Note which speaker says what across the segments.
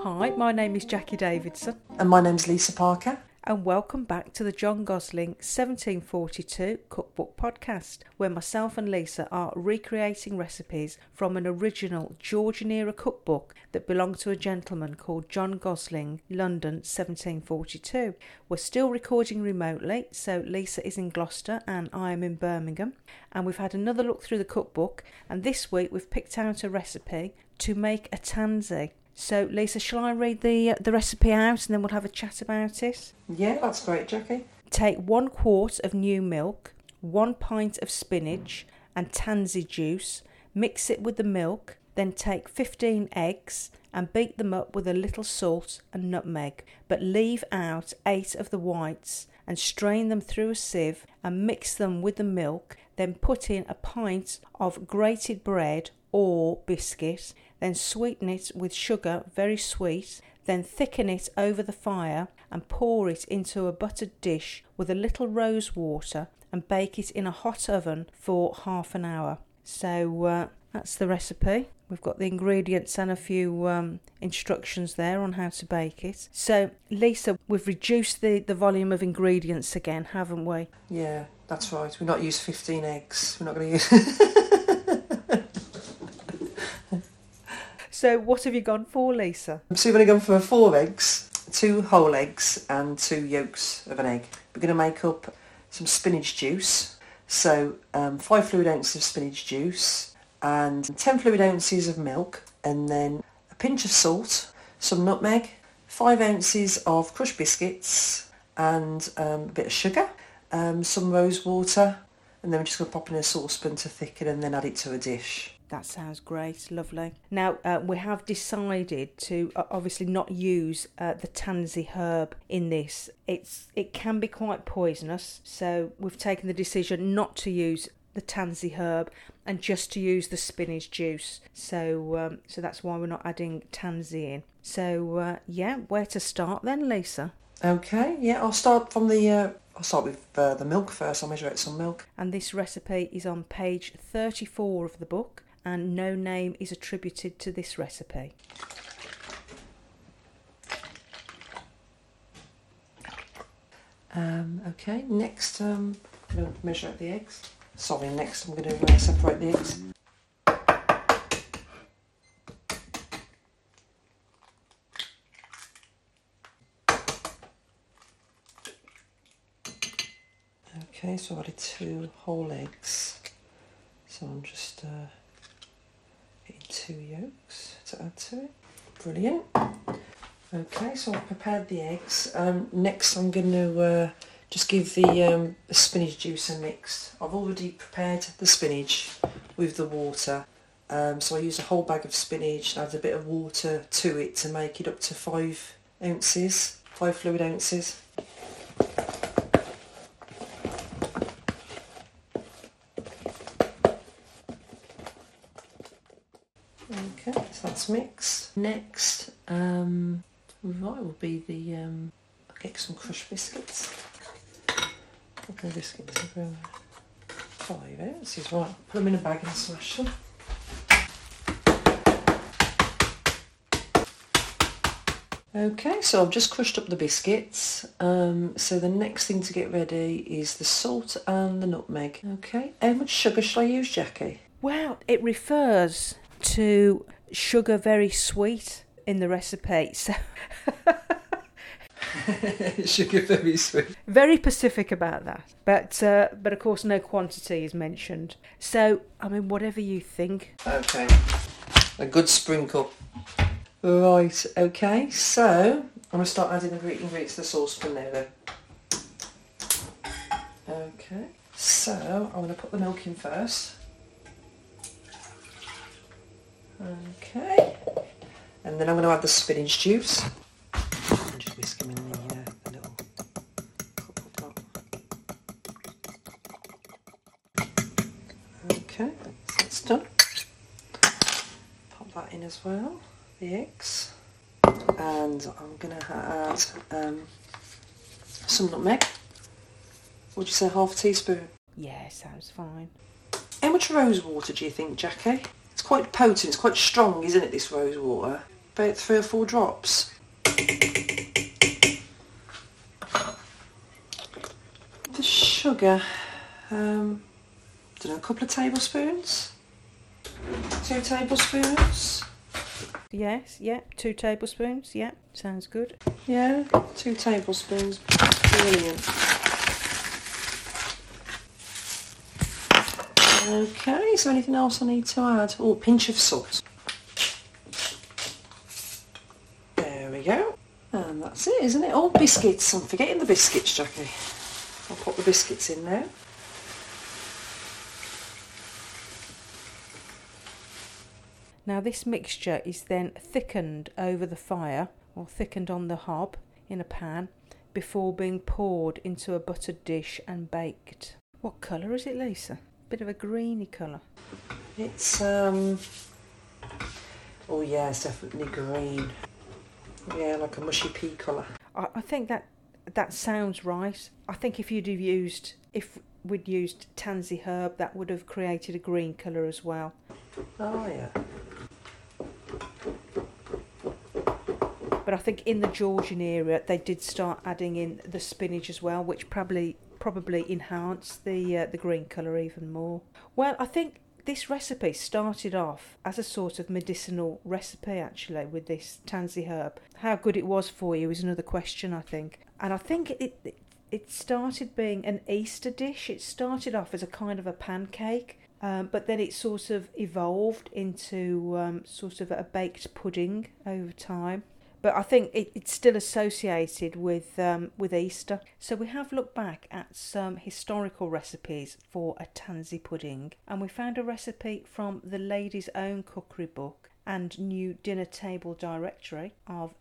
Speaker 1: Hi, my name is Jackie Davidson.
Speaker 2: And my name's Lisa Parker.
Speaker 1: And welcome back to the John Gosling 1742 Cookbook Podcast, where myself and Lisa are recreating recipes from an original Georgian-era cookbook that belonged to a gentleman called John Gosling, London 1742. We're still recording remotely, so Lisa is in Gloucester and I am in Birmingham. And we've had another look through the cookbook, and this week we've picked out a recipe to make a tansy. So, Lisa, shall I read the recipe out and then we'll have a chat about it?
Speaker 2: Yeah, that's great, Jackie.
Speaker 1: Take 1 quart of new milk, 1 pint of spinach and tansy juice, mix it with the milk, then take 15 eggs and beat them up with a little salt and nutmeg, but leave out 8 of the whites and strain them through a sieve and mix them with the milk, then put in a pint of grated bread or biscuit, then sweeten it with sugar, very sweet, then thicken it over the fire and pour it into a buttered dish with a little rose water and bake it in a hot oven for half an hour. So that's the recipe. We've got the ingredients and a few instructions there on how to bake it. So, Lisa, we've reduced the volume of ingredients again, haven't we?
Speaker 2: Yeah, that's right. We're not using 15 eggs. We're not going to use...
Speaker 1: So what have you gone for, Lisa?
Speaker 2: So we're going to go for 4 eggs, 2 whole eggs and 2 yolks of an egg. We're going to make up some spinach juice. So 5 fluid ounces of spinach juice and 10 fluid ounces of milk, and then a pinch of salt, some nutmeg, 5 ounces of crushed biscuits and a bit of sugar, some rose water, and then we're just going to pop in a saucepan to thicken and then add it to a dish.
Speaker 1: That sounds great, lovely. Now, we have decided to obviously not use the tansy herb in this. It can be quite poisonous, so we've taken the decision not to use the tansy herb and just to use the spinach juice. So that's why we're not adding tansy in. So, where to start then, Lisa?
Speaker 2: Okay, yeah, I'll start with the milk first. I'll measure out some milk.
Speaker 1: And this recipe is on page 34 of the book, and no name is attributed to this recipe.
Speaker 2: Okay, next I'm going to measure out the eggs. Next I'm going to separate the eggs. Okay, so I added 2 whole eggs. So I'm just getting 2 yolks to add to it. Brilliant. Okay, so I've prepared the eggs. Next I'm going to just give the spinach juice a mix. I've already prepared the spinach with the water. So I use a whole bag of spinach and add a bit of water to it to make it up to 5 ounces, 5 fluid ounces. Okay, so that's mixed. Next, will be the, I'll get some crushed biscuits. Okay, biscuits are 5 ounces, right, put them in a bag and smash them. Okay, so I've just crushed up the biscuits. So the next thing to get ready is the salt and the nutmeg. Okay, how much sugar shall I use, Jackie?
Speaker 1: Well, it refers to sugar very sweet in the recipe, so
Speaker 2: Sugar very sweet.
Speaker 1: Very specific about that, but of course no quantity is mentioned. So I mean, whatever you think.
Speaker 2: Okay, a good sprinkle. Right. Okay, so I'm going to start adding the ingredients to the saucepan now then. Okay, so I'm going to put the milk in first. Okay, and then I'm going to add the spinach juice. And just whisk them in the little cookbook pot. Okay, so that's done. Pop that in as well, the eggs. And I'm going to add some nutmeg. Would you say half a teaspoon?
Speaker 1: Yeah, sounds fine.
Speaker 2: How much rose water do you think, Jackie? It's quite potent, it's quite strong, isn't it, this rose water? about 3 or 4 drops. The sugar, don't know, a couple of tablespoons? 2 tablespoons?
Speaker 1: Yes, yeah, 2 tablespoons, yeah, sounds good.
Speaker 2: Yeah, 2 tablespoons, brilliant. Okay, is there anything else I need to add? Oh, a pinch of salt. There we go. And that's it, isn't it? Oh, biscuits. I'm forgetting the biscuits, Jackie. I'll put the biscuits in now.
Speaker 1: Now this mixture is then thickened over the fire, or thickened on the hob in a pan, before being poured into a buttered dish and baked. What colour is it, Lisa? Bit of a greeny colour.
Speaker 2: It's, oh yeah, it's definitely green. Yeah, like a mushy pea colour.
Speaker 1: I think that sounds right. I think if we'd used tansy herb, that would have created a green colour as well.
Speaker 2: Oh yeah.
Speaker 1: But I think in the Georgian era, they did start adding in the spinach as well, which probably enhanced the green colour even more. Well, I think this recipe started off as a sort of medicinal recipe, actually, with this tansy herb. How good it was for you is another question, I think. And I think it started being an Easter dish. It started off as a kind of a pancake, but then it sort of evolved into sort of a baked pudding over time. But I think it's still associated with Easter. So we have looked back at some historical recipes for a tansy pudding, and we found a recipe from the Ladies' Own Cookery Book and New Dinner Table Directory of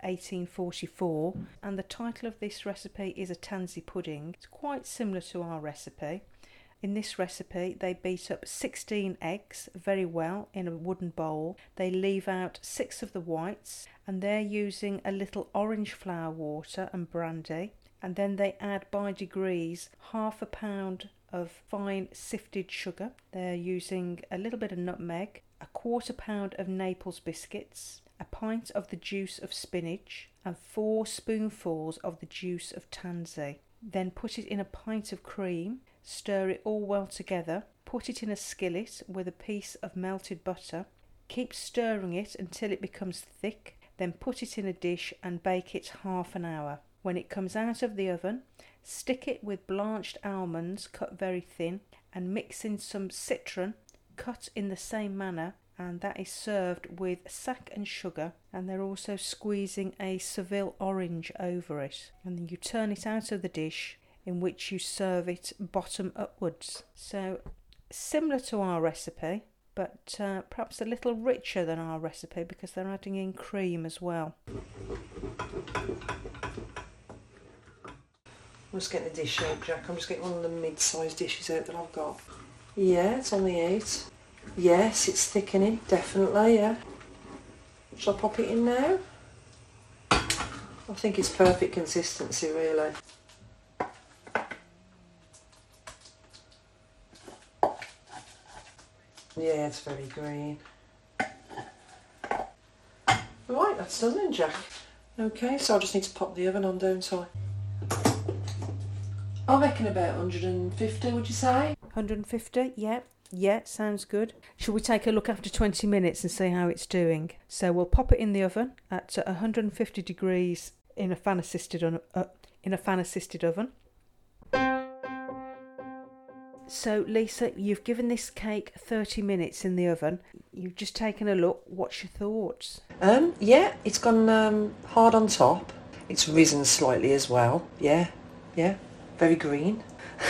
Speaker 1: 1844, and the title of this recipe is a tansy pudding. It's quite similar to our recipe. In this recipe, they beat up 16 eggs very well in a wooden bowl. They leave out 6 of the whites, and they're using a little orange flower water and brandy. And then they add by degrees 1/2 pound of fine sifted sugar. They're using a little bit of nutmeg, 1/4 pound of Naples biscuits, a pint of the juice of spinach, and 4 spoonfuls of the juice of tansy. Then put it in a pint of cream. Stir it all well together, put it in a skillet with a piece of melted butter, keep stirring it until it becomes thick, then put it in a dish and bake it 1/2 hour. When it comes out of the oven, stick it with blanched almonds cut very thin and mix in some citron cut in the same manner, and that is served with sack and sugar, and they're also squeezing a Seville orange over it. And then you turn it out of the dish, in which you serve it bottom upwards. So similar to our recipe, but perhaps a little richer than our recipe because they're adding in cream as well.
Speaker 2: I'm just getting a dish out, Jack. I'm just getting one of the mid-sized dishes out that I've got. Yeah, it's on the 8. Yes, it's thickening, definitely, yeah. Shall I pop it in now? I think it's perfect consistency, really. Yeah, it's very green. Right, that's done then, Jack. Okay, so I just need to pop the oven on, don't I? I reckon about 150, would you say?
Speaker 1: 150, yeah. Yeah, sounds good. Shall we take a look after 20 minutes and see how it's doing? So we'll pop it in the oven at 150 degrees in a fan-assisted oven. So Lisa, you've given this cake 30 minutes in the oven. You've just taken a look. What's your thoughts?
Speaker 2: Yeah, it's gone hard on top. It's risen slightly as well. Yeah, very green.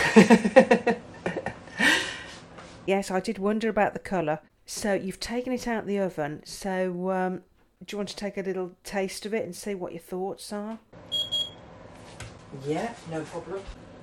Speaker 1: Yes, I did wonder about the colour. So you've taken it out the oven. So do you want to take a little taste of it and see what your thoughts are?
Speaker 2: Yeah, no problem.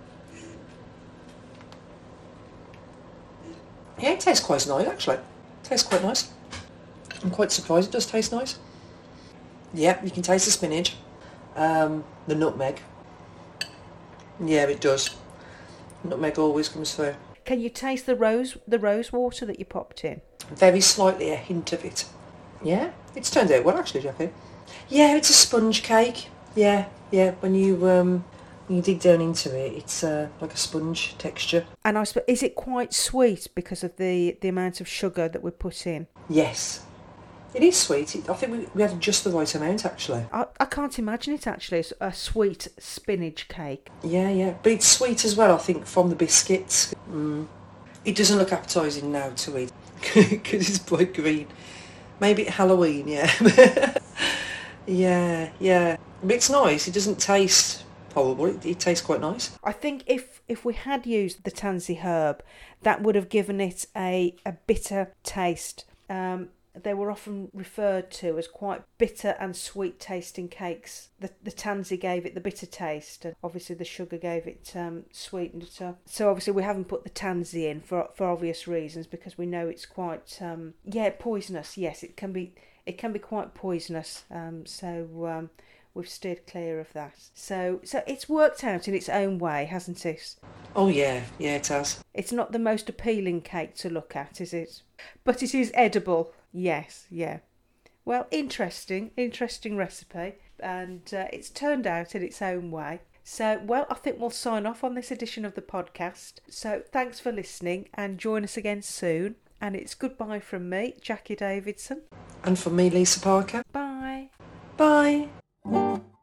Speaker 2: Yeah, it tastes quite nice, actually. It tastes quite nice. I'm quite surprised it does taste nice. Yeah, you can taste the spinach. The nutmeg. Yeah, it does. Nutmeg always comes through.
Speaker 1: Can you taste the rose water that you popped in?
Speaker 2: Very slightly, a hint of it. Yeah, it's turned out well, actually, Jackie. Yeah, it's a sponge cake. Yeah, yeah. When you dig down into it, it's like a sponge texture.
Speaker 1: And is it quite sweet because of the amount of sugar that we put in?
Speaker 2: Yes, it is sweet. I think we have just the right amount, actually.
Speaker 1: I can't imagine it actually. It's a sweet spinach cake.
Speaker 2: Yeah, yeah. But it's sweet as well, I think, from the biscuits. It doesn't look appetising now to eat because it's bright green. Maybe at Halloween, yeah. Yeah, yeah. But it's nice. It doesn't taste horrible. It tastes quite nice.
Speaker 1: I think if we had used the tansy herb, that would have given it a bitter taste. They were often referred to as quite bitter and sweet tasting cakes. The tansy gave it the bitter taste, and obviously the sugar gave it sweetened it up. So obviously we haven't put the tansy in for obvious reasons, because we know it's quite poisonous. Yes, it can be quite poisonous. So we've steered clear of that. So it's worked out in its own way, hasn't it?
Speaker 2: Oh yeah, yeah, it has.
Speaker 1: It's not the most appealing cake to look at, is it? But it is edible. Yes, yeah. Well, interesting recipe, and it's turned out in its own way. So, well, I think we'll sign off on this edition of the podcast. So, thanks for listening, and join us again soon. And it's goodbye from me, Jackie Davidson.
Speaker 2: And from me, Lisa Parker.
Speaker 1: Bye.
Speaker 2: Bye.